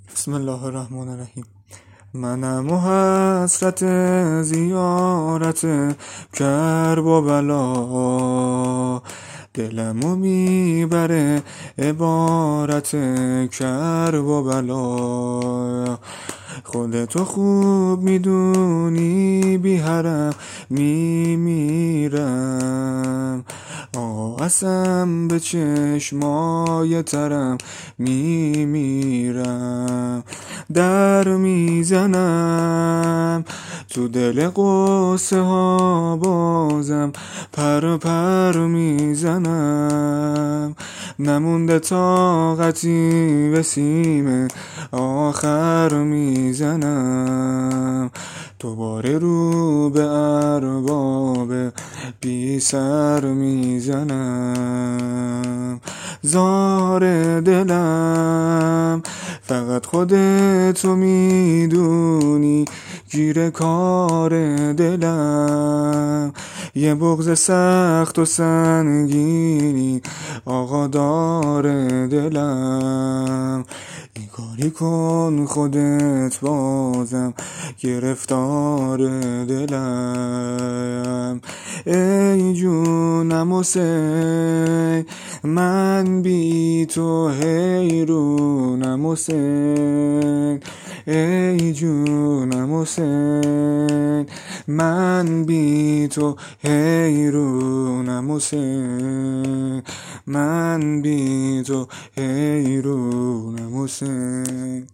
بسم الله الرحمن الرحیم. منم و حسرت زیارت کرب و بلا، دلمو میبره عبارت کرب و بلا. خودتو خوب میدونی بی حرم میمیرم، آسم به چشمای ترم میمیرم. در میزنم تو دل قصه ها، بازم پر پر میزنم. نمونده طاقتی به سیم آخر میزنم. دوباره رو به ارباب بی سر میزنم. زار دلم فقط خودتو میدونی، گیر کار دلم یه بغض سخت و سنگینی آقا دار دلم. این کاری کن خودت بازم گرفتار دلم. ای جونم حسین، من بی تو حیرونم حسین. ای جونم حسین، من بی تو حیرونم حسین. من بی تو حیرونم حسین.